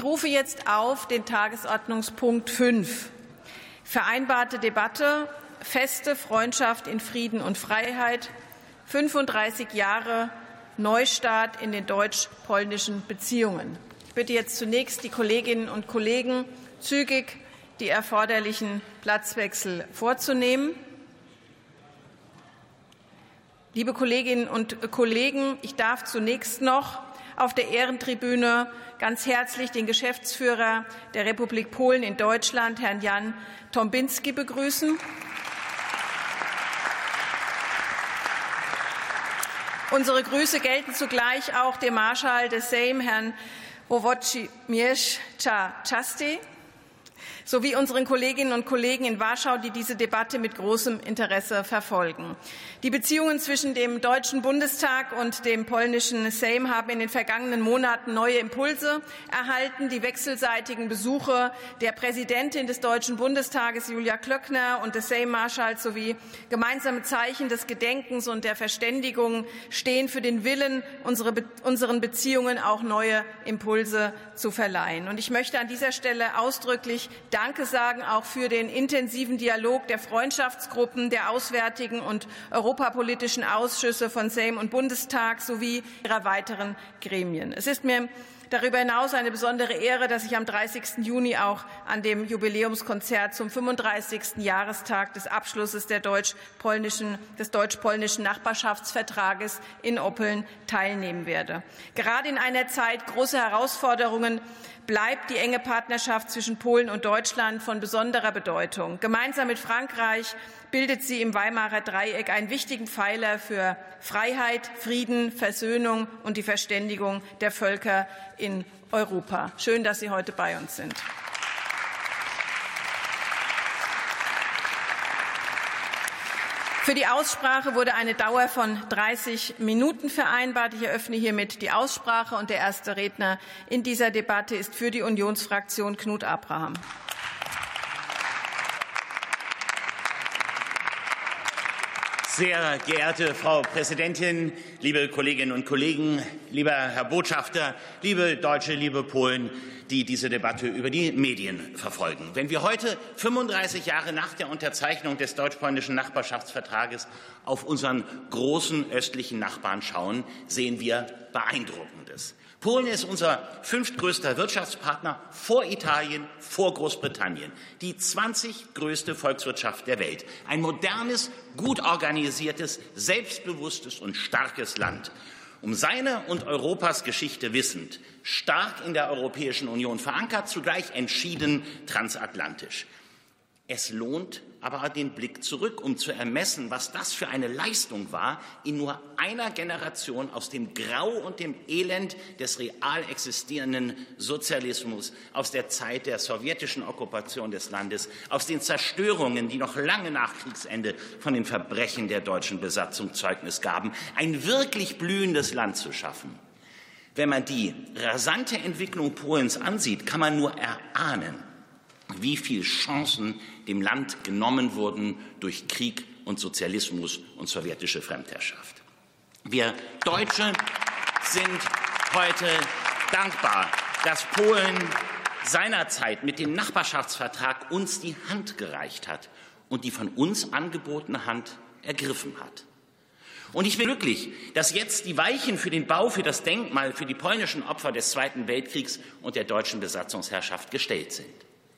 Ich rufe jetzt auf den Tagesordnungspunkt 5. Vereinbarte Debatte, feste Freundschaft in Frieden und Freiheit, 35 Jahre Neustart in den deutsch-polnischen Beziehungen. Ich bitte jetzt zunächst die Kolleginnen und Kollegen, zügig die erforderlichen Platzwechsel vorzunehmen. Liebe Kolleginnen und Kollegen, ich darf zunächst noch auf der Ehrentribüne ganz herzlich den Geschäftsführer der Republik Polen in Deutschland, Herrn Jan Tombinski, begrüßen. Unsere Grüße gelten zugleich auch dem Marschall des Sejm, Herrn Wojciech Czasty, sowie unseren Kolleginnen und Kollegen in Warschau, die diese Debatte mit großem Interesse verfolgen. Die Beziehungen zwischen dem Deutschen Bundestag und dem polnischen Sejm haben in den vergangenen Monaten neue Impulse erhalten. Die wechselseitigen Besuche der Präsidentin des Deutschen Bundestages, Julia Klöckner, und des Sejm-Marschalls sowie gemeinsame Zeichen des Gedenkens und der Verständigung stehen für den Willen, unseren Beziehungen auch neue Impulse zu verleihen. Und ich möchte an dieser Stelle ausdrücklich Danke sagen, auch für den intensiven Dialog der Freundschaftsgruppen, der Auswärtigen und europapolitischen Ausschüsse von Sejm und Bundestag sowie ihrer weiteren Gremien. Es ist mir darüber hinaus eine besondere Ehre, dass ich am 30. Juni auch an dem Jubiläumskonzert zum 35. Jahrestag des Abschlusses des deutsch-polnischen Nachbarschaftsvertrages in Oppeln teilnehmen werde. Gerade in einer Zeit großer Herausforderungen bleibt die enge Partnerschaft zwischen Polen und Deutschland von besonderer Bedeutung. Gemeinsam mit Frankreich bildet sie im Weimarer Dreieck einen wichtigen Pfeiler für Freiheit, Frieden, Versöhnung und die Verständigung der Völker in Europa. Schön, dass Sie heute bei uns sind. Für die Aussprache wurde eine Dauer von 30 Minuten vereinbart. Ich eröffne hiermit die Aussprache, und der erste Redner in dieser Debatte ist für die Unionsfraktion Knut Abraham. Sehr geehrte Frau Präsidentin, liebe Kolleginnen und Kollegen, lieber Herr Botschafter, liebe Deutsche, liebe Polen, die diese Debatte über die Medien verfolgen. Wenn wir heute, 35 Jahre nach der Unterzeichnung des deutsch-polnischen Nachbarschaftsvertrages, auf unseren großen östlichen Nachbarn schauen, sehen wir Beeindruckendes. Polen ist unser fünftgrößter Wirtschaftspartner vor Italien, vor Großbritannien, die 20. größte Volkswirtschaft der Welt. Ein modernes, gut organisiertes, selbstbewusstes und starkes Land. Um seine und Europas Geschichte wissend, stark in der Europäischen Union verankert, zugleich entschieden transatlantisch. Es lohnt aber den Blick zurück, um zu ermessen, was das für eine Leistung war, in nur einer Generation aus dem Grau und dem Elend des real existierenden Sozialismus, aus der Zeit der sowjetischen Okkupation des Landes, aus den Zerstörungen, die noch lange nach Kriegsende von den Verbrechen der deutschen Besatzung Zeugnis gaben, ein wirklich blühendes Land zu schaffen. Wenn man die rasante Entwicklung Polens ansieht, kann man nur erahnen, wie viele Chancen dem Land genommen wurden durch Krieg und Sozialismus und sowjetische Fremdherrschaft. Wir Deutsche sind heute dankbar, dass Polen seinerzeit mit dem Nachbarschaftsvertrag uns die Hand gereicht hat und die von uns angebotene Hand ergriffen hat. Und ich bin glücklich, dass jetzt die Weichen für den Bau für das Denkmal für die polnischen Opfer des Zweiten Weltkriegs und der deutschen Besatzungsherrschaft gestellt sind.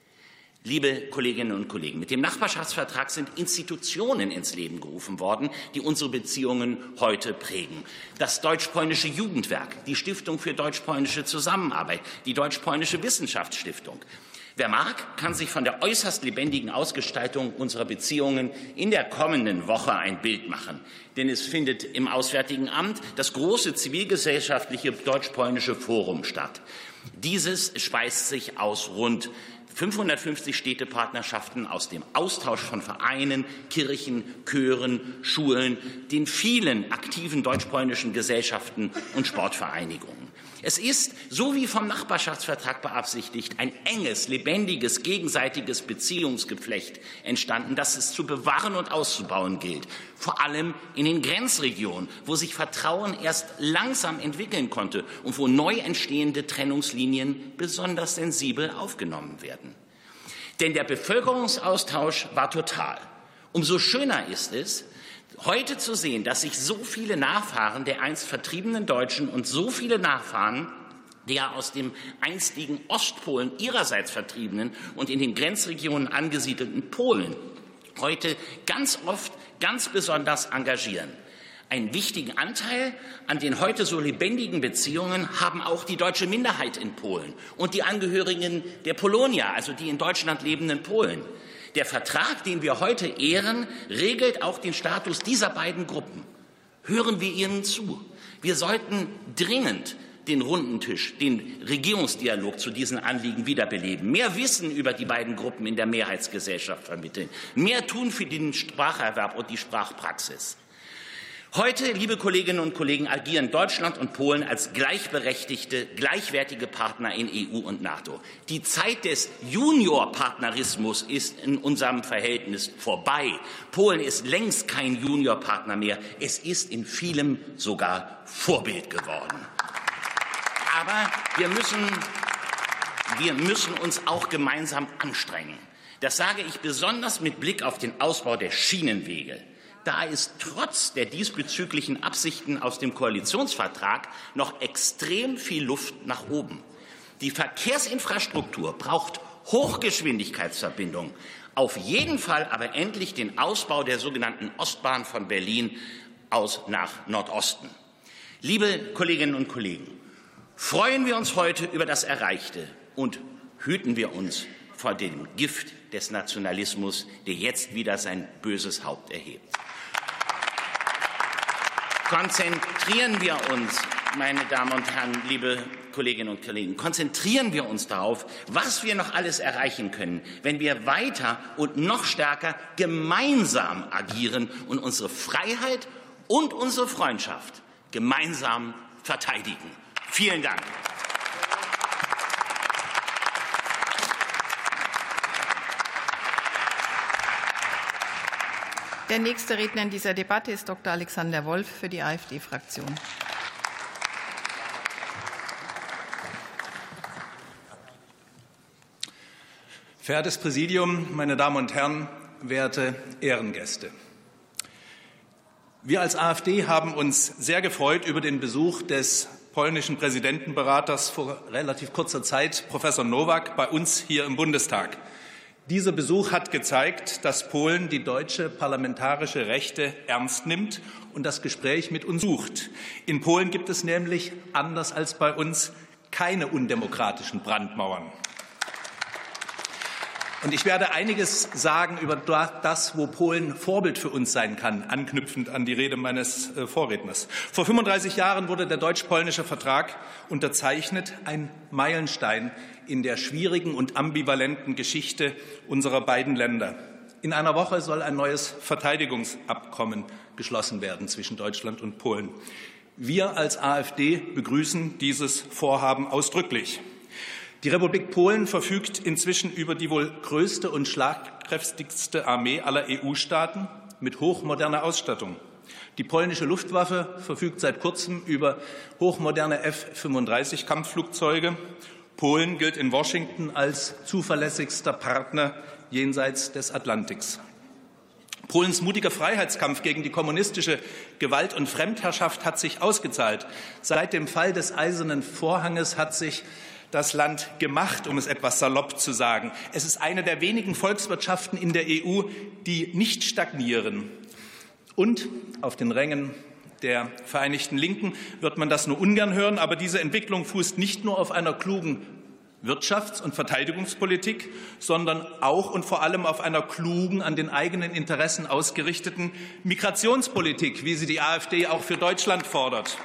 Liebe Kolleginnen und Kollegen, mit dem Nachbarschaftsvertrag sind Institutionen ins Leben gerufen worden, die unsere Beziehungen heute prägen. Das Deutsch-Polnische Jugendwerk, die Stiftung für deutsch-polnische Zusammenarbeit, die Deutsch-Polnische Wissenschaftsstiftung. Wer mag, kann sich von der äußerst lebendigen Ausgestaltung unserer Beziehungen in der kommenden Woche ein Bild machen. Denn es findet im Auswärtigen Amt das große zivilgesellschaftliche deutsch-polnische Forum statt. Dieses speist sich aus rund 550 Städtepartnerschaften aus dem Austausch von Vereinen, Kirchen, Chören, Schulen, den vielen aktiven deutsch-polnischen Gesellschaften und Sportvereinigungen. Es ist, so wie vom Nachbarschaftsvertrag beabsichtigt, ein enges, lebendiges, gegenseitiges Beziehungsgeflecht entstanden, das es zu bewahren und auszubauen gilt. Vor allem in den Grenzregionen, wo sich Vertrauen erst langsam entwickeln konnte und wo neu entstehende Trennungslinien besonders sensibel aufgenommen werden. Denn der Bevölkerungsaustausch war total. Umso schöner ist es, heute zu sehen, dass sich so viele Nachfahren der einst vertriebenen Deutschen und so viele Nachfahren der aus dem einstigen Ostpolen ihrerseits vertriebenen und in den Grenzregionen angesiedelten Polen heute ganz oft ganz besonders engagieren. Einen wichtigen Anteil an den heute so lebendigen Beziehungen haben auch die deutsche Minderheit in Polen und die Angehörigen der Polonia, also die in Deutschland lebenden Polen. Der Vertrag, den wir heute ehren, regelt auch den Status dieser beiden Gruppen. Hören wir ihnen zu. Wir sollten dringend den runden Tisch, den Regierungsdialog zu diesen Anliegen wiederbeleben, mehr Wissen über die beiden Gruppen in der Mehrheitsgesellschaft vermitteln, mehr tun für den Spracherwerb und die Sprachpraxis. Heute, liebe Kolleginnen und Kollegen, agieren Deutschland und Polen als gleichberechtigte, gleichwertige Partner in EU und NATO. Die Zeit des Juniorpartnerismus ist in unserem Verhältnis vorbei. Polen ist längst kein Juniorpartner mehr. Es ist in vielem sogar Vorbild geworden. Aber wir müssen uns auch gemeinsam anstrengen. Das sage ich besonders mit Blick auf den Ausbau der Schienenwege. Da ist trotz der diesbezüglichen Absichten aus dem Koalitionsvertrag noch extrem viel Luft nach oben. Die Verkehrsinfrastruktur braucht Hochgeschwindigkeitsverbindungen, auf jeden Fall aber endlich den Ausbau der sogenannten Ostbahn von Berlin aus nach Nordosten. Liebe Kolleginnen und Kollegen, freuen wir uns heute über das Erreichte und hüten wir uns vor dem Gift des Nationalismus, der jetzt wieder sein böses Haupt erhebt. Konzentrieren wir uns, meine Damen und Herren, liebe Kolleginnen und Kollegen, konzentrieren wir uns darauf, was wir noch alles erreichen können, wenn wir weiter und noch stärker gemeinsam agieren und unsere Freiheit und unsere Freundschaft gemeinsam verteidigen. Vielen Dank. Der nächste Redner in dieser Debatte ist Dr. Alexander Wolf für die AfD-Fraktion. Verehrtes Präsidium, meine Damen und Herren, werte Ehrengäste! Wir als AfD haben uns sehr gefreut über den Besuch des polnischen Präsidentenberaters vor relativ kurzer Zeit, Professor Nowak, bei uns hier im Bundestag. Dieser Besuch hat gezeigt, dass Polen die deutsche parlamentarische Rechte ernst nimmt und das Gespräch mit uns sucht. In Polen gibt es nämlich, anders als bei uns, keine undemokratischen Brandmauern. Und ich werde einiges sagen über das, wo Polen Vorbild für uns sein kann, anknüpfend an die Rede meines Vorredners. Vor 35 Jahren wurde der deutsch-polnische Vertrag unterzeichnet, ein Meilenstein in der schwierigen und ambivalenten Geschichte unserer beiden Länder. In einer Woche soll ein neues Verteidigungsabkommen geschlossen werden zwischen Deutschland und Polen. Wir als AfD begrüßen dieses Vorhaben ausdrücklich. Die Republik Polen verfügt inzwischen über die wohl größte und schlagkräftigste Armee aller EU-Staaten mit hochmoderner Ausstattung. Die polnische Luftwaffe verfügt seit kurzem über hochmoderne F-35-Kampfflugzeuge. Polen gilt in Washington als zuverlässigster Partner jenseits des Atlantiks. Polens mutiger Freiheitskampf gegen die kommunistische Gewalt- und Fremdherrschaft hat sich ausgezahlt. Seit dem Fall des Eisernen Vorhanges hat sich das Land gemacht, um es etwas salopp zu sagen. Es ist eine der wenigen Volkswirtschaften in der EU, die nicht stagnieren. Und auf den Rängen der Vereinigten Linken wird man das nur ungern hören, aber diese Entwicklung fußt nicht nur auf einer klugen Wirtschafts- und Verteidigungspolitik, sondern auch und vor allem auf einer klugen, an den eigenen Interessen ausgerichteten Migrationspolitik, wie sie die AfD auch für Deutschland fordert.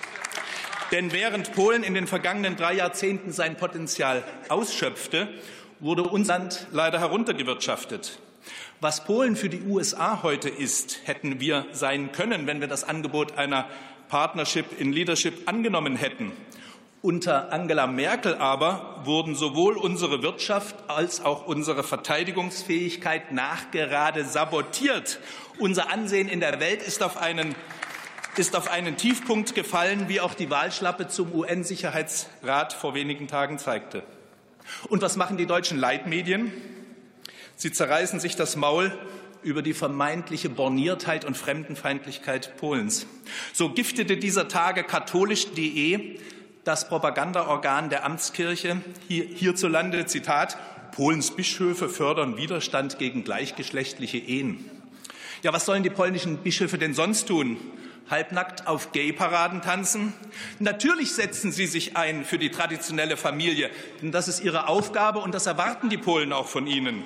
Denn während Polen in den vergangenen 3 Jahrzehnten sein Potenzial ausschöpfte wurde unser Land leider heruntergewirtschaftet. Was Polen für die USA heute ist, hätten wir sein können, wenn wir das Angebot einer Partnership in Leadership angenommen hätten. Unter Angela Merkel aber wurden sowohl unsere Wirtschaft als auch unsere Verteidigungsfähigkeit nachgerade sabotiert. Unser Ansehen in der Welt ist auf einen Tiefpunkt gefallen, wie auch die Wahlschlappe zum UN-Sicherheitsrat vor wenigen Tagen zeigte. Und was machen die deutschen Leitmedien? Sie zerreißen sich das Maul über die vermeintliche Borniertheit und Fremdenfeindlichkeit Polens. So giftete dieser Tage katholisch.de, das Propagandaorgan der Amtskirche, hierzulande, Zitat, Polens Bischöfe fördern Widerstand gegen gleichgeschlechtliche Ehen. Ja, was sollen die polnischen Bischöfe denn sonst tun? Halbnackt auf Gay-Paraden tanzen? Natürlich setzen sie sich ein für die traditionelle Familie, denn das ist ihre Aufgabe und das erwarten die Polen auch von ihnen.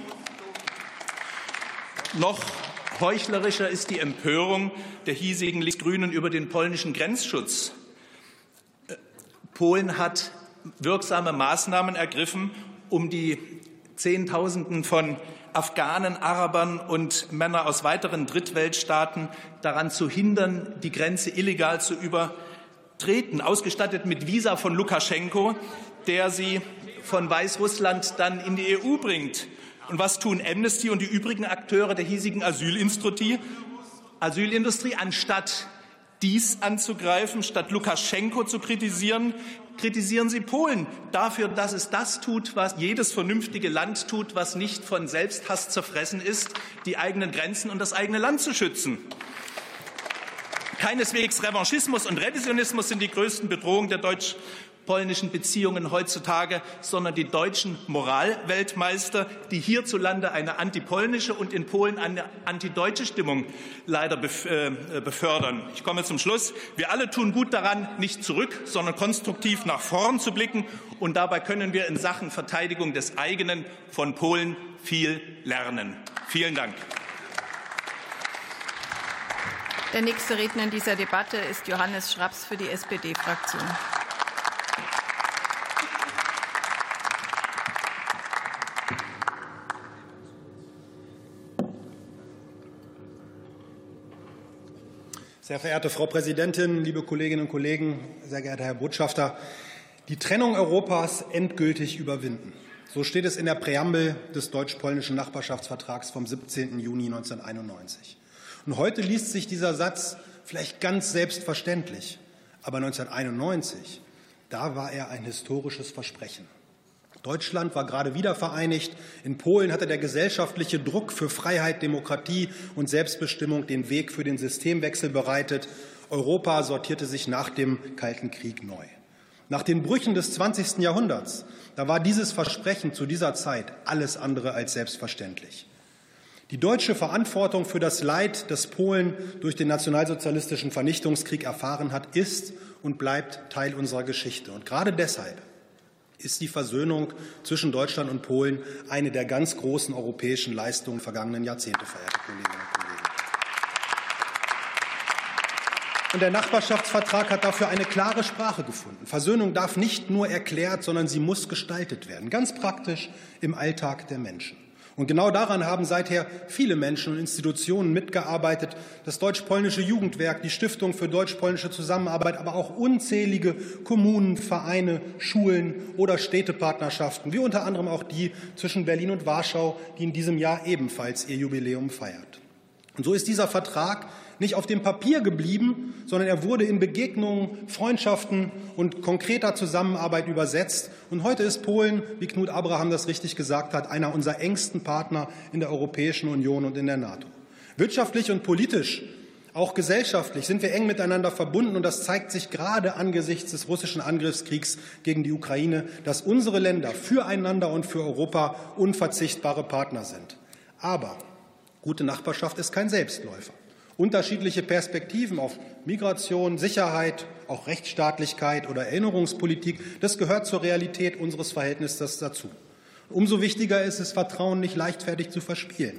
Noch heuchlerischer ist die Empörung der hiesigen Linksgrünen über den polnischen Grenzschutz. Polen hat wirksame Maßnahmen ergriffen, um die Zehntausenden von Afghanen, Arabern und Männern aus weiteren Drittweltstaaten daran zu hindern, die Grenze illegal zu übertreten, ausgestattet mit Visa von Lukaschenko, der sie von Weißrussland dann in die EU bringt. Und was tun Amnesty und die übrigen Akteure der hiesigen Asylindustrie? Anstatt dies anzugreifen, statt Lukaschenko zu kritisieren, kritisieren sie Polen dafür, dass es das tut, was jedes vernünftige Land tut, was nicht von Selbsthass zerfressen ist, die eigenen Grenzen und das eigene Land zu schützen. Keineswegs Revanchismus und Revisionismus sind die größten Bedrohungen der deutsch-polnischen Beziehungen heutzutage, sondern die deutschen Moralweltmeister, die hierzulande eine antipolnische und in Polen eine antideutsche Stimmung leider befördern. Ich komme zum Schluss. Wir alle tun gut daran, nicht zurück, sondern konstruktiv nach vorn zu blicken. Und dabei können wir in Sachen Verteidigung des eigenen von Polen viel lernen. Vielen Dank. Der nächste Redner in dieser Debatte ist Johannes Schraps für die SPD-Fraktion. Sehr verehrte Frau Präsidentin, liebe Kolleginnen und Kollegen, sehr geehrter Herr Botschafter! Die Trennung Europas endgültig überwinden. So steht es in der Präambel des deutsch-polnischen Nachbarschaftsvertrags vom 17. Juni 1991. Und heute liest sich dieser Satz vielleicht ganz selbstverständlich. Aber 1991, da war er ein historisches Versprechen. Deutschland war gerade wieder vereinigt. In Polen hatte der gesellschaftliche Druck für Freiheit, Demokratie und Selbstbestimmung den Weg für den Systemwechsel bereitet. Europa sortierte sich nach dem Kalten Krieg neu. Nach den Brüchen des 20. Jahrhunderts, da war dieses Versprechen zu dieser Zeit alles andere als selbstverständlich. Die deutsche Verantwortung für das Leid, das Polen durch den nationalsozialistischen Vernichtungskrieg erfahren hat, ist und bleibt Teil unserer Geschichte. Und gerade deshalb ist die Versöhnung zwischen Deutschland und Polen eine der ganz großen europäischen Leistungen der vergangenen Jahrzehnte, verehrte Kolleginnen und Kollegen. Und der Nachbarschaftsvertrag hat dafür eine klare Sprache gefunden. Versöhnung darf nicht nur erklärt, sondern sie muss gestaltet werden, ganz praktisch im Alltag der Menschen. Und genau daran haben seither viele Menschen und Institutionen mitgearbeitet. Das deutsch-polnische Jugendwerk, die Stiftung für deutsch-polnische Zusammenarbeit, aber auch unzählige Kommunen, Vereine, Schulen oder Städtepartnerschaften, wie unter anderem auch die zwischen Berlin und Warschau, die in diesem Jahr ebenfalls ihr Jubiläum feiert. Und so ist dieser Vertrag nicht auf dem Papier geblieben, sondern er wurde in Begegnungen, Freundschaften und konkreter Zusammenarbeit übersetzt. Und heute ist Polen, wie Knut Abraham das richtig gesagt hat, einer unserer engsten Partner in der Europäischen Union und in der NATO. Wirtschaftlich und politisch, auch gesellschaftlich sind wir eng miteinander verbunden. Und das zeigt sich gerade angesichts des russischen Angriffskriegs gegen die Ukraine, dass unsere Länder füreinander und für Europa unverzichtbare Partner sind. Aber gute Nachbarschaft ist kein Selbstläufer. Unterschiedliche Perspektiven auf Migration, Sicherheit, auch Rechtsstaatlichkeit oder Erinnerungspolitik, das gehört zur Realität unseres Verhältnisses dazu. Umso wichtiger ist es, Vertrauen nicht leichtfertig zu verspielen.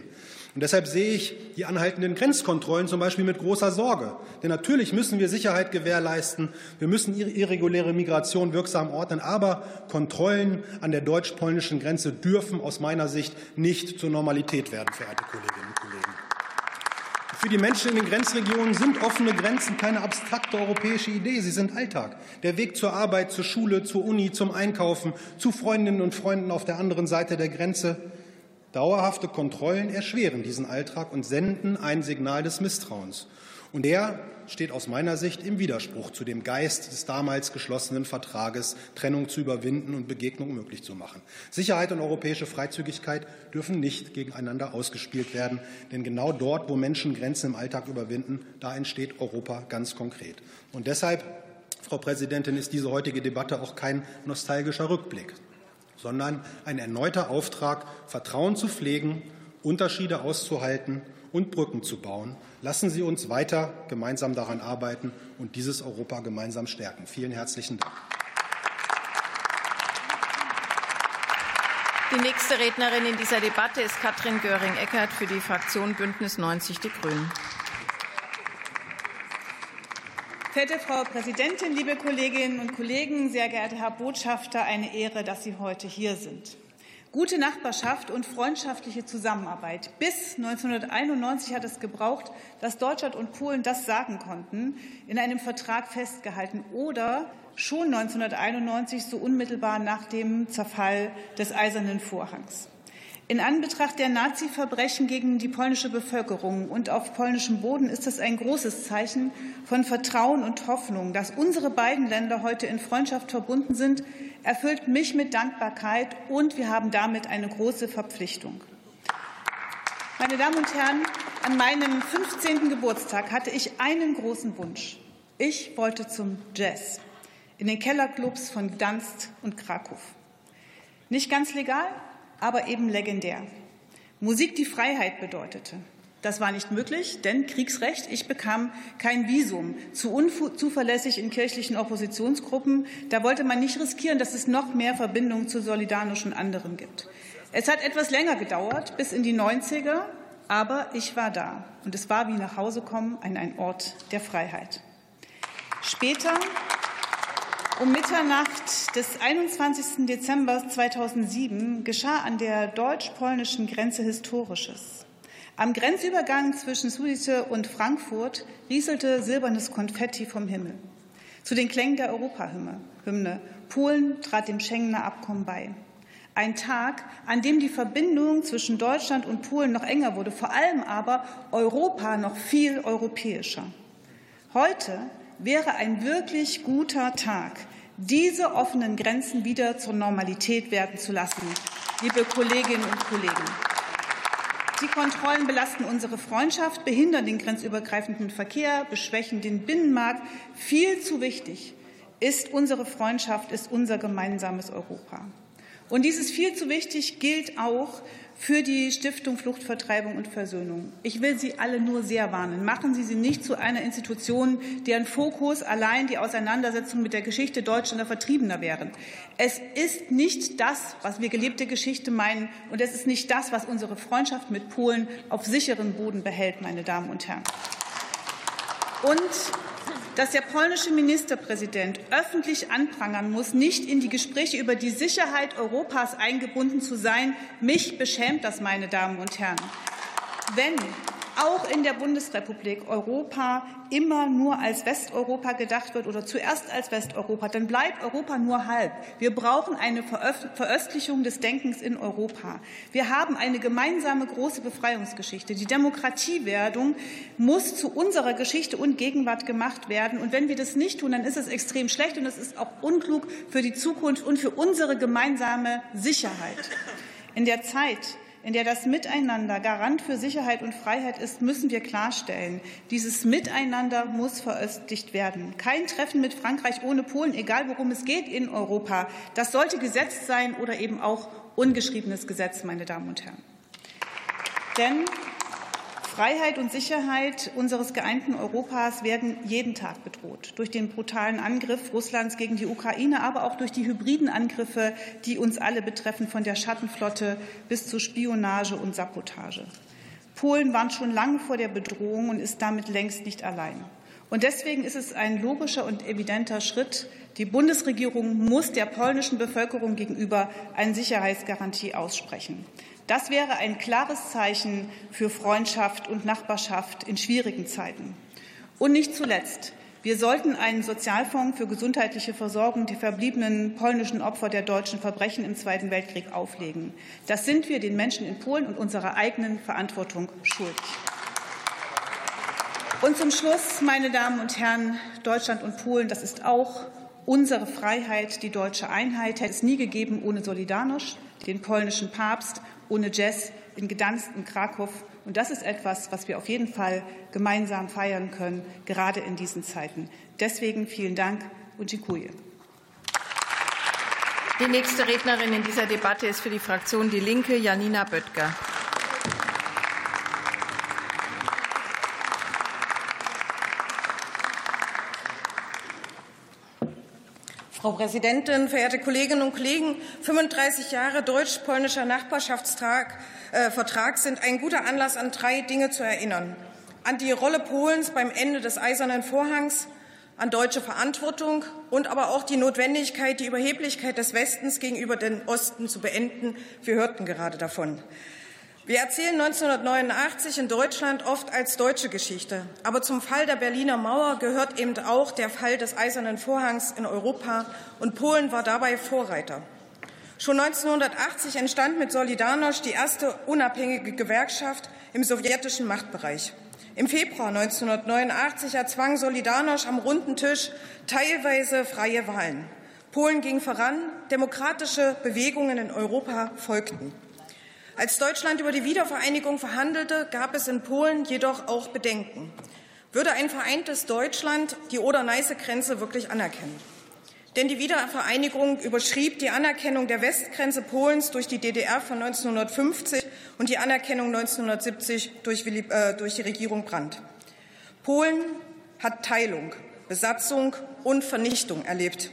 Und deshalb sehe ich die anhaltenden Grenzkontrollen zum Beispiel mit großer Sorge. Denn natürlich müssen wir Sicherheit gewährleisten, wir müssen irreguläre Migration wirksam ordnen, aber Kontrollen an der deutsch-polnischen Grenze dürfen aus meiner Sicht nicht zur Normalität werden, verehrte Kolleginnen und Kollegen. Für die Menschen in den Grenzregionen sind offene Grenzen keine abstrakte europäische Idee, sie sind Alltag. Der Weg zur Arbeit, zur Schule, zur Uni, zum Einkaufen, zu Freundinnen und Freunden auf der anderen Seite der Grenze. Dauerhafte Kontrollen erschweren diesen Alltag und senden ein Signal des Misstrauens. Und der steht aus meiner Sicht im Widerspruch zu dem Geist des damals geschlossenen Vertrages, Trennung zu überwinden und Begegnung möglich zu machen. Sicherheit und europäische Freizügigkeit dürfen nicht gegeneinander ausgespielt werden, denn genau dort, wo Menschen Grenzen im Alltag überwinden, da entsteht Europa ganz konkret. Und deshalb, Frau Präsidentin, ist diese heutige Debatte auch kein nostalgischer Rückblick, sondern ein erneuter Auftrag, Vertrauen zu pflegen, Unterschiede auszuhalten und Brücken zu bauen. Lassen Sie uns weiter gemeinsam daran arbeiten und dieses Europa gemeinsam stärken. Vielen herzlichen Dank. Die nächste Rednerin in dieser Debatte ist Katrin Göring-Eckardt für die Fraktion Bündnis 90 Die Grünen. Verehrte Frau Präsidentin, liebe Kolleginnen und Kollegen, sehr geehrter Herr Botschafter, eine Ehre, dass Sie heute hier sind. Gute Nachbarschaft und freundschaftliche Zusammenarbeit. Bis 1991 hat es gebraucht, dass Deutschland und Polen das sagen konnten, in einem Vertrag festgehalten oder schon 1991, so unmittelbar nach dem Zerfall des Eisernen Vorhangs. In Anbetracht der Nazi-Verbrechen gegen die polnische Bevölkerung und auf polnischem Boden ist es ein großes Zeichen von Vertrauen und Hoffnung. Dass unsere beiden Länder heute in Freundschaft verbunden sind, erfüllt mich mit Dankbarkeit, und wir haben damit eine große Verpflichtung. Meine Damen und Herren, an meinem 15. Geburtstag hatte ich einen großen Wunsch. Ich wollte zum Jazz in den Kellerclubs von Gdansk und Krakow. Nicht ganz legal, aber eben legendär. Musik, die Freiheit bedeutete. Das war nicht möglich, denn Kriegsrecht, ich bekam kein Visum, zu unzuverlässig in kirchlichen Oppositionsgruppen. Da wollte man nicht riskieren, dass es noch mehr Verbindungen zu Solidarność und anderen gibt. Es hat etwas länger gedauert, bis in die 90er, aber ich war da. Und es war wie nach Hause kommen an einen Ort der Freiheit. Später, um Mitternacht des 21. Dezember 2007 geschah an der deutsch-polnischen Grenze Historisches. Am Grenzübergang zwischen Sudice und Frankfurt rieselte silbernes Konfetti vom Himmel. Zu den Klängen der Europahymne. Polen trat dem Schengener Abkommen bei. Ein Tag, an dem die Verbindung zwischen Deutschland und Polen noch enger wurde, vor allem aber Europa noch viel europäischer. Heute wäre ein wirklich guter Tag, diese offenen Grenzen wieder zur Normalität werden zu lassen, liebe Kolleginnen und Kollegen. Die Kontrollen belasten unsere Freundschaft, behindern den grenzübergreifenden Verkehr, beschwächen den Binnenmarkt. Viel zu wichtig ist unsere Freundschaft, ist unser gemeinsames Europa. Und dieses viel zu wichtig gilt auch für die Stiftung Fluchtvertreibung und Versöhnung. Ich will Sie alle nur sehr warnen. Machen Sie sie nicht zu einer Institution, deren Fokus allein die Auseinandersetzung mit der Geschichte Deutschlander Vertriebener wären. Es ist nicht das, was wir gelebte Geschichte meinen, und es ist nicht das, was unsere Freundschaft mit Polen auf sicherem Boden behält, meine Damen und Herren. Und dass der polnische Ministerpräsident öffentlich anprangern muss, nicht in die Gespräche über die Sicherheit Europas eingebunden zu sein, mich beschämt das, meine Damen und Herren. Wenn auch in der Bundesrepublik Europa immer nur als Westeuropa gedacht wird oder zuerst als Westeuropa, dann bleibt Europa nur halb. Wir brauchen eine Veröstlichung des Denkens in Europa. Wir haben eine gemeinsame große Befreiungsgeschichte. Die Demokratiewerdung muss zu unserer Geschichte und Gegenwart gemacht werden. Und wenn wir das nicht tun, dann ist es extrem schlecht und es ist auch unklug für die Zukunft und für unsere gemeinsame Sicherheit. In der Zeit, in der das Miteinander Garant für Sicherheit und Freiheit ist, müssen wir klarstellen, dieses Miteinander muss veröstlicht werden. Kein Treffen mit Frankreich ohne Polen, egal worum es geht in Europa. Das sollte Gesetz sein oder eben auch ungeschriebenes Gesetz, meine Damen und Herren. Denn Freiheit und Sicherheit unseres geeinten Europas werden jeden Tag bedroht. Durch den brutalen Angriff Russlands gegen die Ukraine, aber auch durch die hybriden Angriffe, die uns alle betreffen, von der Schattenflotte bis zur Spionage und Sabotage. Polen warnt schon lange vor der Bedrohung und ist damit längst nicht allein. Und deswegen ist es ein logischer und evidenter Schritt. Die Bundesregierung muss der polnischen Bevölkerung gegenüber eine Sicherheitsgarantie aussprechen. Das wäre ein klares Zeichen für Freundschaft und Nachbarschaft in schwierigen Zeiten. Und nicht zuletzt, wir sollten einen Sozialfonds für gesundheitliche Versorgung der verbliebenen polnischen Opfer der deutschen Verbrechen im Zweiten Weltkrieg auflegen. Das sind wir den Menschen in Polen und unserer eigenen Verantwortung schuldig. Und zum Schluss, meine Damen und Herren, Deutschland und Polen, das ist auch unsere Freiheit, die deutsche Einheit, hätte es nie gegeben ohne Solidarność, den polnischen Papst, ohne Jazz in Gdansk und Krakow. Und das ist etwas, was wir auf jeden Fall gemeinsam feiern können, gerade in diesen Zeiten. Deswegen vielen Dank und dziękuję. Die nächste Rednerin in dieser Debatte ist für die Fraktion Die Linke, Janina Böttger. Frau Präsidentin, verehrte Kolleginnen und Kollegen! 35 Jahre deutsch-polnischer Nachbarschaftsvertrag sind ein guter Anlass, an 3 Dinge zu erinnern. An die Rolle Polens beim Ende des Eisernen Vorhangs, an deutsche Verantwortung und aber auch die Notwendigkeit, die Überheblichkeit des Westens gegenüber dem Osten zu beenden. Wir hörten gerade davon. Wir erzählen 1989 in Deutschland oft als deutsche Geschichte. Aber zum Fall der Berliner Mauer gehört eben auch der Fall des Eisernen Vorhangs in Europa. Und Polen war dabei Vorreiter. Schon 1980 entstand mit Solidarność die erste unabhängige Gewerkschaft im sowjetischen Machtbereich. Im Februar 1989 erzwang Solidarność am runden Tisch teilweise freie Wahlen. Polen ging voran, demokratische Bewegungen in Europa folgten. Als Deutschland über die Wiedervereinigung verhandelte, gab es in Polen jedoch auch Bedenken. Würde ein vereintes Deutschland die Oder-Neiße-Grenze wirklich anerkennen? Denn die Wiedervereinigung überschrieb die Anerkennung der Westgrenze Polens durch die DDR von 1950 und die Anerkennung 1970 durch die Regierung Brandt. Polen hat Teilung, Besatzung und Vernichtung erlebt.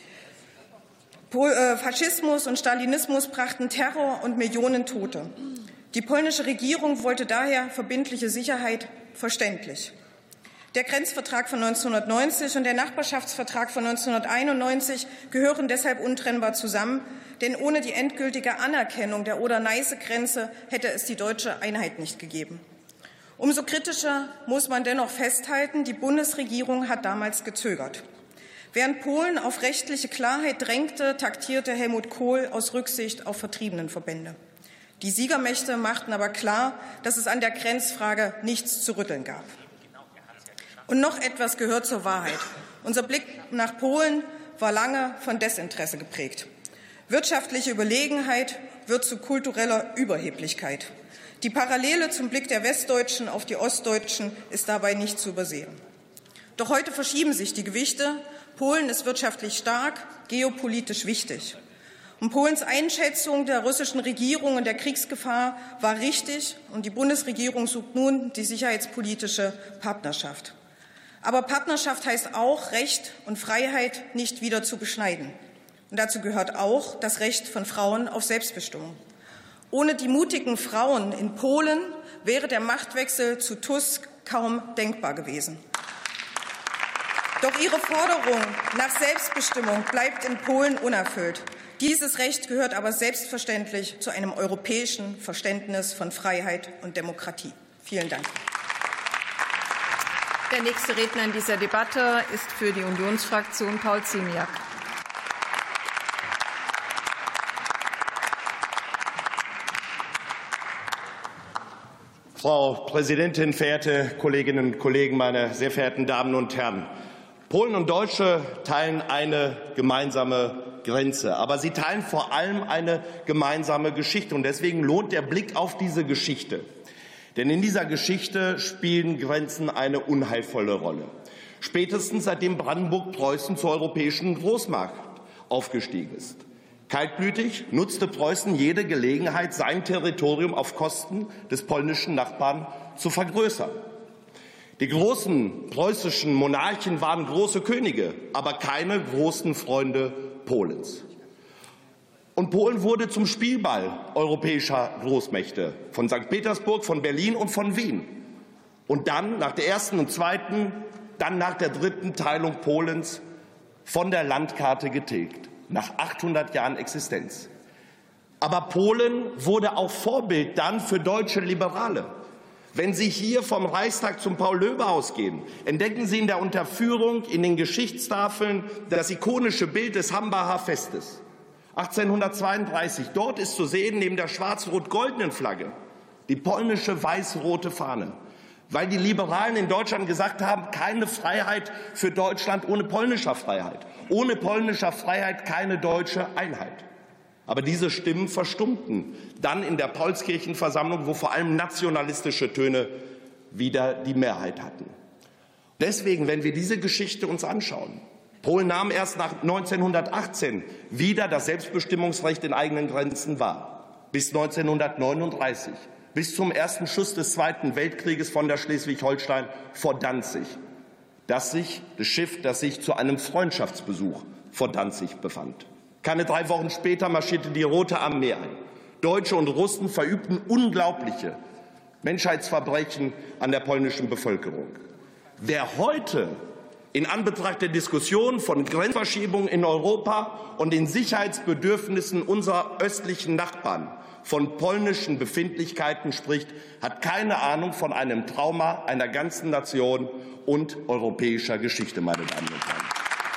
Faschismus und Stalinismus brachten Terror und Millionen Tote. Die polnische Regierung wollte daher verbindliche Sicherheit, verständlich. Der Grenzvertrag von 1990 und der Nachbarschaftsvertrag von 1991 gehören deshalb untrennbar zusammen, denn ohne die endgültige Anerkennung der Oder-Neiße-Grenze hätte es die deutsche Einheit nicht gegeben. Umso kritischer muss man dennoch festhalten, die Bundesregierung hat damals gezögert. Während Polen auf rechtliche Klarheit drängte, taktierte Helmut Kohl aus Rücksicht auf Vertriebenenverbände. Die Siegermächte machten aber klar, dass es an der Grenzfrage nichts zu rütteln gab. Und noch etwas gehört zur Wahrheit. Unser Blick nach Polen war lange von Desinteresse geprägt. Wirtschaftliche Überlegenheit wird zu kultureller Überheblichkeit. Die Parallele zum Blick der Westdeutschen auf die Ostdeutschen ist dabei nicht zu übersehen. Doch heute verschieben sich die Gewichte. Polen ist wirtschaftlich stark, geopolitisch wichtig. Und Polens Einschätzung der russischen Regierung und der Kriegsgefahr war richtig, und die Bundesregierung sucht nun die sicherheitspolitische Partnerschaft. Aber Partnerschaft heißt auch, Recht und Freiheit nicht wieder zu beschneiden. Und dazu gehört auch das Recht von Frauen auf Selbstbestimmung. Ohne die mutigen Frauen in Polen wäre der Machtwechsel zu Tusk kaum denkbar gewesen. Doch ihre Forderung nach Selbstbestimmung bleibt in Polen unerfüllt. Dieses Recht gehört aber selbstverständlich zu einem europäischen Verständnis von Freiheit und Demokratie. Vielen Dank. Der nächste Redner in dieser Debatte ist für die Unionsfraktion Paul Ziemiak. Frau Präsidentin, verehrte Kolleginnen und Kollegen, meine sehr verehrten Damen und Herren! Polen und Deutsche teilen eine gemeinsame Grenze, aber sie teilen vor allem eine gemeinsame Geschichte. Und deswegen lohnt der Blick auf diese Geschichte. Denn in dieser Geschichte spielen Grenzen eine unheilvolle Rolle. Spätestens seitdem Brandenburg-Preußen zur europäischen Großmacht aufgestiegen ist. Kaltblütig nutzte Preußen jede Gelegenheit, sein Territorium auf Kosten des polnischen Nachbarn zu vergrößern. Die großen preußischen Monarchen waren große Könige, aber keine großen Freunde Polens. Und Polen wurde zum Spielball europäischer Großmächte, von St. Petersburg, von Berlin und von Wien. Und dann nach der ersten und zweiten, dann nach der dritten Teilung Polens von der Landkarte getilgt, nach 800 Jahren Existenz. Aber Polen wurde auch Vorbild dann für deutsche Liberale. Wenn Sie hier vom Reichstag zum Paul-Löbe-Haus gehen, entdecken Sie in der Unterführung in den Geschichtstafeln das ikonische Bild des Hambacher Festes. 1832, dort ist zu sehen, neben der schwarz-rot-goldenen Flagge, die polnische weiß-rote Fahne. Weil die Liberalen in Deutschland gesagt haben, keine Freiheit für Deutschland ohne polnischer Freiheit. Ohne polnischer Freiheit keine deutsche Einheit. Aber diese Stimmen verstummten dann in der Paulskirchenversammlung, wo vor allem nationalistische Töne wieder die Mehrheit hatten. Deswegen, wenn wir diese Geschichte uns anschauen, Polen nahm erst nach 1918 wieder das Selbstbestimmungsrecht in eigenen Grenzen wahr. Bis 1939, bis zum ersten Schuss des Zweiten Weltkrieges von der Schleswig-Holstein vor Danzig. Das Schiff, das sich zu einem Freundschaftsbesuch vor Danzig befand. Keine 3 Wochen später marschierte die Rote Armee ein. Deutsche und Russen verübten unglaubliche Menschheitsverbrechen an der polnischen Bevölkerung. Wer heute in Anbetracht der Diskussion von Grenzverschiebungen in Europa und den Sicherheitsbedürfnissen unserer östlichen Nachbarn von polnischen Befindlichkeiten spricht, hat keine Ahnung von einem Trauma einer ganzen Nation und europäischer Geschichte, meine Damen und Herren.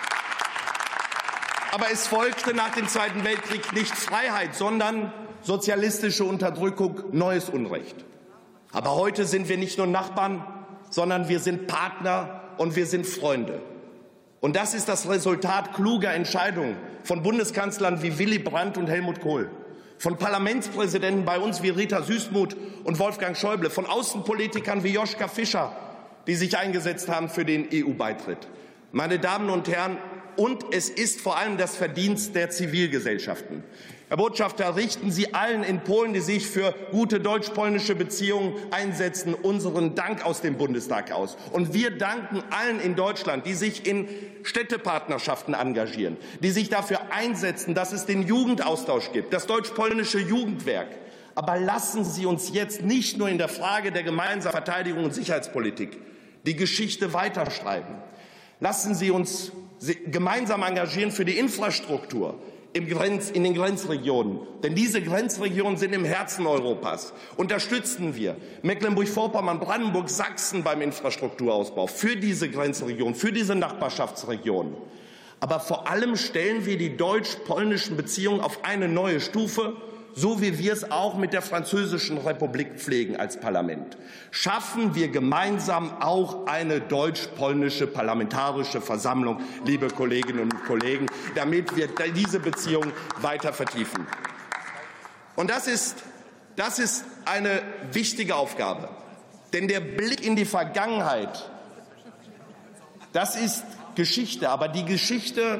Aber es folgte nach dem Zweiten Weltkrieg nicht Freiheit, sondern sozialistische Unterdrückung, neues Unrecht. Aber heute sind wir nicht nur Nachbarn, sondern wir sind Partner und wir sind Freunde. Und das ist das Resultat kluger Entscheidungen von Bundeskanzlern wie Willy Brandt und Helmut Kohl, von Parlamentspräsidenten bei uns wie Rita Süssmuth und Wolfgang Schäuble, von Außenpolitikern wie Joschka Fischer, die sich eingesetzt haben für den EU-Beitritt. Meine Damen und Herren, und es ist vor allem das Verdienst der Zivilgesellschaften. Herr Botschafter, richten Sie allen in Polen, die sich für gute deutsch-polnische Beziehungen einsetzen, unseren Dank aus dem Bundestag aus. Und wir danken allen in Deutschland, die sich in Städtepartnerschaften engagieren, die sich dafür einsetzen, dass es den Jugendaustausch gibt, das deutsch-polnische Jugendwerk. Aber lassen Sie uns jetzt nicht nur in der Frage der gemeinsamen Verteidigung und Sicherheitspolitik die Geschichte weiterschreiben. Lassen Sie uns gemeinsam engagieren für die Infrastruktur in den Grenzregionen. Denn diese Grenzregionen sind im Herzen Europas. Unterstützen wir Mecklenburg-Vorpommern, Brandenburg, Sachsen beim Infrastrukturausbau für diese Grenzregionen, für diese Nachbarschaftsregionen. Aber vor allem stellen wir die deutsch-polnischen Beziehungen auf eine neue Stufe, so wie wir es auch mit der Französischen Republik pflegen als Parlament. Schaffen wir gemeinsam auch eine deutsch-polnische Parlamentarische Versammlung, liebe Kolleginnen und Kollegen, damit wir diese Beziehung weiter vertiefen. Und das ist eine wichtige Aufgabe. Denn der Blick in die Vergangenheit, das ist Geschichte. Aber die Geschichte,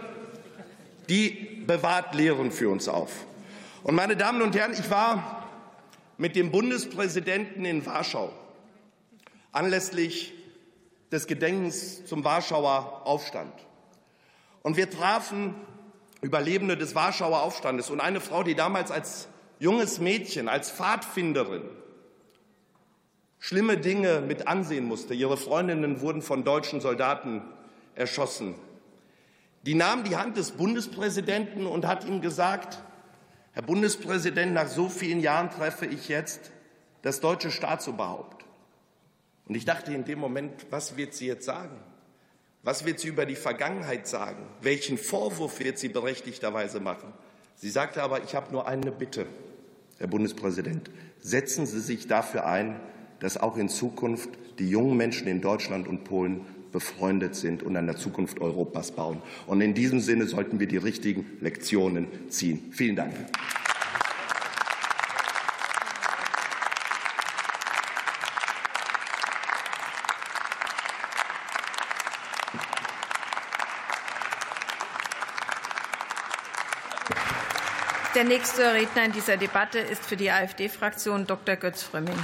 die bewahrt Lehren für uns auf. Und meine Damen und Herren, ich war mit dem Bundespräsidenten in Warschau anlässlich des Gedenkens zum Warschauer Aufstand. Und wir trafen Überlebende des Warschauer Aufstandes und eine Frau, die damals als junges Mädchen, als Pfadfinderin schlimme Dinge mit ansehen musste. Ihre Freundinnen wurden von deutschen Soldaten erschossen. Die nahm die Hand des Bundespräsidenten und hat ihm gesagt: Herr Bundespräsident, nach so vielen Jahren treffe ich jetzt das deutsche Staatsoberhaupt. Und ich dachte in dem Moment, was wird sie jetzt sagen? Was wird sie über die Vergangenheit sagen? Welchen Vorwurf wird sie berechtigterweise machen? Sie sagte aber, ich habe nur eine Bitte, Herr Bundespräsident. Setzen Sie sich dafür ein, dass auch in Zukunft die jungen Menschen in Deutschland und Polen befreundet sind und an der Zukunft Europas bauen. Und in diesem Sinne sollten wir die richtigen Lektionen ziehen. Vielen Dank. Der nächste Redner in dieser Debatte ist für die AfD-Fraktion Dr. Götz Frömming.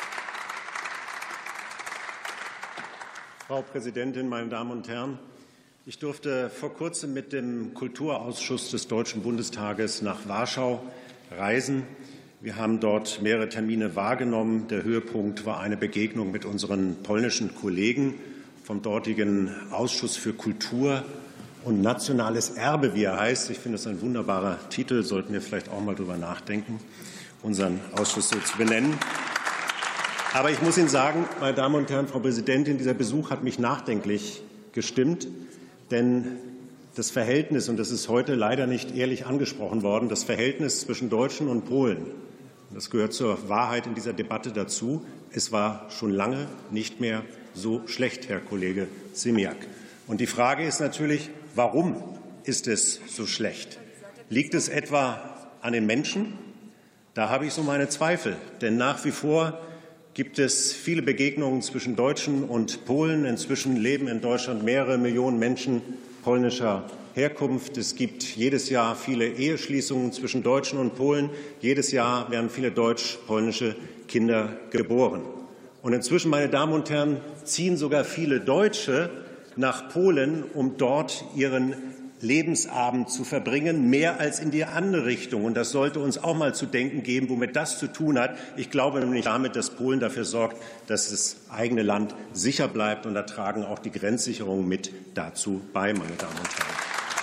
Frau Präsidentin, meine Damen und Herren! Ich durfte vor kurzem mit dem Kulturausschuss des Deutschen Bundestages nach Warschau reisen. Wir haben dort mehrere Termine wahrgenommen. Der Höhepunkt war eine Begegnung mit unseren polnischen Kollegen vom dortigen Ausschuss für Kultur und nationales Erbe, wie er heißt. Ich finde das ein wunderbarer Titel, sollten wir vielleicht auch mal darüber nachdenken, unseren Ausschuss so zu benennen. Aber ich muss Ihnen sagen, meine Damen und Herren, Frau Präsidentin, dieser Besuch hat mich nachdenklich gestimmt, denn das Verhältnis, und das ist heute leider nicht ehrlich angesprochen worden, das Verhältnis zwischen Deutschen und Polen, das gehört zur Wahrheit in dieser Debatte dazu, es war schon lange nicht mehr so schlecht, Herr Kollege Ziemiak. Und die Frage ist natürlich, warum ist es so schlecht? Liegt es etwa an den Menschen? Da habe ich so meine Zweifel, denn nach wie vor gibt es viele Begegnungen zwischen Deutschen und Polen. Inzwischen leben in Deutschland mehrere Millionen Menschen polnischer Herkunft. Es gibt jedes Jahr viele Eheschließungen zwischen Deutschen und Polen. Jedes Jahr werden viele deutsch-polnische Kinder geboren. Und inzwischen, meine Damen und Herren, ziehen sogar viele Deutsche nach Polen, um dort ihren Lebensabend zu verbringen, mehr als in die andere Richtung. Und das sollte uns auch mal zu denken geben, womit das zu tun hat. Ich glaube nämlich damit, dass Polen dafür sorgt, dass das eigene Land sicher bleibt. Und da tragen auch die Grenzsicherungen mit dazu bei, meine Damen und Herren.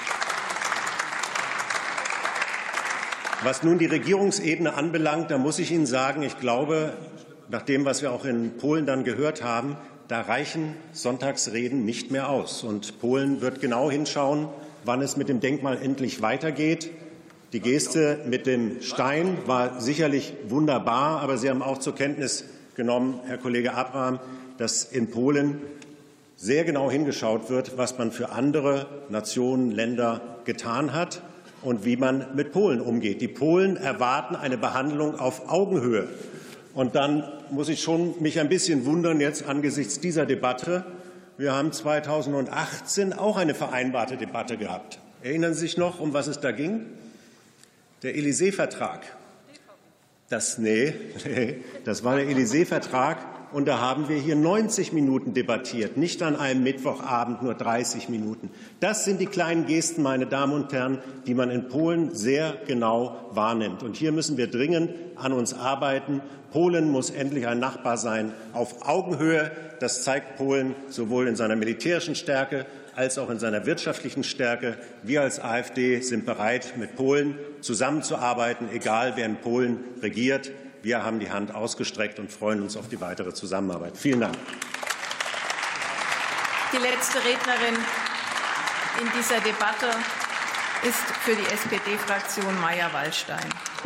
Was nun die Regierungsebene anbelangt, da muss ich Ihnen sagen, ich glaube, nach dem, was wir auch in Polen dann gehört haben, da reichen Sonntagsreden nicht mehr aus. Und Polen wird genau hinschauen, wann es mit dem Denkmal endlich weitergeht. Die Geste mit dem Stein war sicherlich wunderbar, aber Sie haben auch zur Kenntnis genommen, Herr Kollege Abraham, dass in Polen sehr genau hingeschaut wird, was man für andere Nationen, Länder getan hat und wie man mit Polen umgeht. Die Polen erwarten eine Behandlung auf Augenhöhe. Und dann muss ich schon mich ein bisschen wundern jetzt angesichts dieser Debatte. Wir haben 2018 auch eine vereinbarte Debatte gehabt. Erinnern Sie sich noch, um was es da ging? Der Élysée-Vertrag. Das war der Élysée-Vertrag. Und da haben wir hier 90 Minuten debattiert, nicht an einem Mittwochabend nur 30 Minuten. Das sind die kleinen Gesten, meine Damen und Herren, die man in Polen sehr genau wahrnimmt. Und hier müssen wir dringend an uns arbeiten. Polen muss endlich ein Nachbar sein auf Augenhöhe. Das zeigt Polen sowohl in seiner militärischen Stärke als auch in seiner wirtschaftlichen Stärke. Wir als AfD sind bereit, mit Polen zusammenzuarbeiten, egal wer in Polen regiert. Wir haben die Hand ausgestreckt und freuen uns auf die weitere Zusammenarbeit. Vielen Dank. Die letzte Rednerin in dieser Debatte ist für die SPD-Fraktion Maja Wallstein.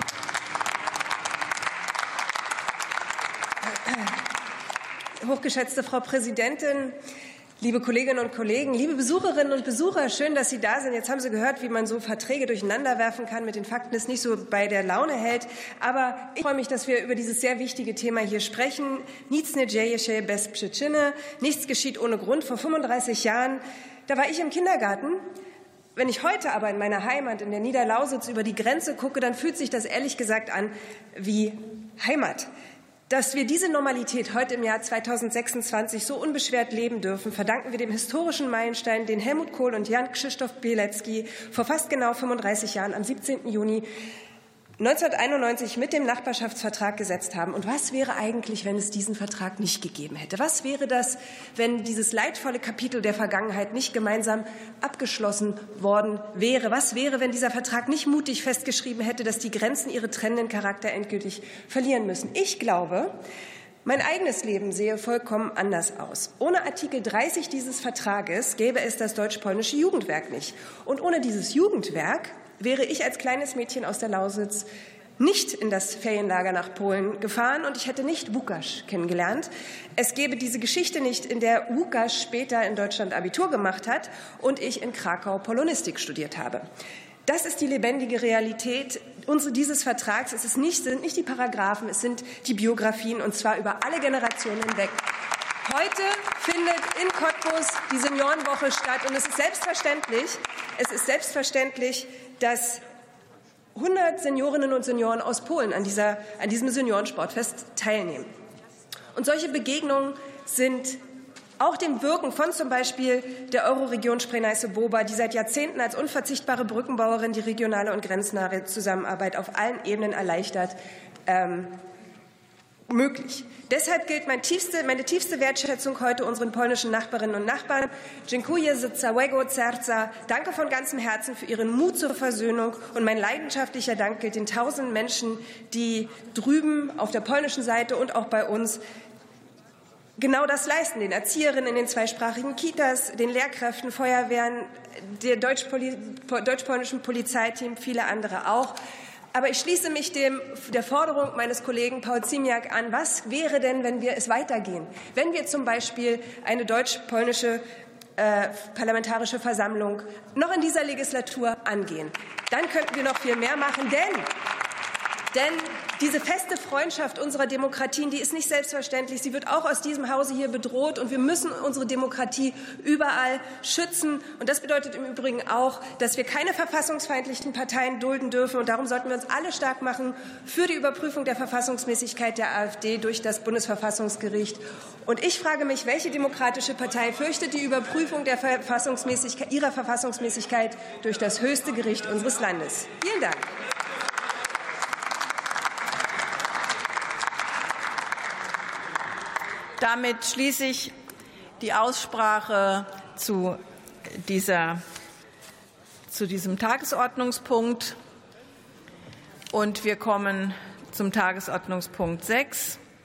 Hochgeschätzte Frau Präsidentin, liebe Kolleginnen und Kollegen, liebe Besucherinnen und Besucher, schön, dass Sie da sind. Jetzt haben Sie gehört, wie man so Verträge durcheinander werfen kann, mit den Fakten es nicht so bei der Laune hält. Aber ich freue mich, dass wir über dieses sehr wichtige Thema hier sprechen. Nic nie dzieje się bez przyczyny. Nichts geschieht ohne Grund. Vor 35 Jahren, da war ich im Kindergarten. Wenn ich heute aber in meiner Heimat, in der Niederlausitz, über die Grenze gucke, dann fühlt sich das ehrlich gesagt an wie Heimat. Dass wir diese Normalität heute im Jahr 2026 so unbeschwert leben dürfen, verdanken wir dem historischen Meilenstein, den Helmut Kohl und Jan Krzysztof Bielecki vor fast genau 35 Jahren am 17. Juni 1991 mit dem Nachbarschaftsvertrag gesetzt haben. Und was wäre eigentlich, wenn es diesen Vertrag nicht gegeben hätte? Was wäre das, wenn dieses leidvolle Kapitel der Vergangenheit nicht gemeinsam abgeschlossen worden wäre? Was wäre, wenn dieser Vertrag nicht mutig festgeschrieben hätte, dass die Grenzen ihre trennenden Charakter endgültig verlieren müssen? Ich glaube, mein eigenes Leben sehe vollkommen anders aus. Ohne Artikel 30 dieses Vertrages gäbe es das deutsch-polnische Jugendwerk nicht. Und ohne dieses Jugendwerk wäre ich als kleines Mädchen aus der Lausitz nicht in das Ferienlager nach Polen gefahren und ich hätte nicht Łukasz kennengelernt. Es gäbe diese Geschichte nicht, in der Łukasz später in Deutschland Abitur gemacht hat und ich in Krakau Polonistik studiert habe. Das ist die lebendige Realität dieses Vertrags. Es sind nicht die Paragraphen, es sind die Biografien, und zwar über alle Generationen hinweg. Heute findet in Cottbus die Seniorenwoche statt und es ist selbstverständlich, dass 100 Seniorinnen und Senioren aus Polen an diesem Seniorensportfest teilnehmen. Und solche Begegnungen sind auch dem Wirken von zum Beispiel der Euroregion Spree-Neiße-Bober, die seit Jahrzehnten als unverzichtbare Brückenbauerin die regionale und grenznahe Zusammenarbeit auf allen Ebenen erleichtert, möglich. Deshalb gilt meine tiefste Wertschätzung heute unseren polnischen Nachbarinnen und Nachbarn. Dziękuję z całego serca. Danke von ganzem Herzen für Ihren Mut zur Versöhnung. Und mein leidenschaftlicher Dank gilt den tausenden Menschen, die drüben auf der polnischen Seite und auch bei uns genau das leisten, den Erzieherinnen in den zweisprachigen Kitas, den Lehrkräften, Feuerwehren, der deutsch-polnischen Polizeiteam, viele andere auch. Aber ich schließe mich der Forderung meines Kollegen Paul Ziemiak an. Was wäre denn, wenn wir es weitergehen? Wenn wir zum Beispiel eine deutsch-polnische Parlamentarische Versammlung noch in dieser Legislatur angehen? Dann könnten wir noch viel mehr machen, denn diese feste Freundschaft unserer Demokratien, die ist nicht selbstverständlich. Sie wird auch aus diesem Hause hier bedroht, und wir müssen unsere Demokratie überall schützen. Und das bedeutet im Übrigen auch, dass wir keine verfassungsfeindlichen Parteien dulden dürfen. Und darum sollten wir uns alle stark machen für die Überprüfung der Verfassungsmäßigkeit der AfD durch das Bundesverfassungsgericht. Und ich frage mich, welche demokratische Partei fürchtet die Überprüfung der ihrer Verfassungsmäßigkeit durch das höchste Gericht unseres Landes? Vielen Dank. Damit schließe ich die Aussprache zu diesem Tagesordnungspunkt. Und wir kommen zum Tagesordnungspunkt 6.